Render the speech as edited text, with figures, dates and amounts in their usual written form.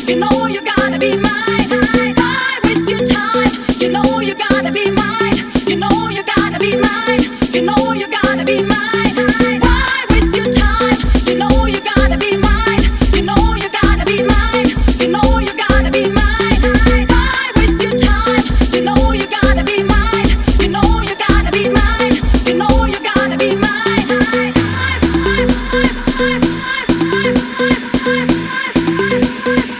You know you gotta be mine. Why waste your time? You know you gotta be mine. You know you gotta be mine. You know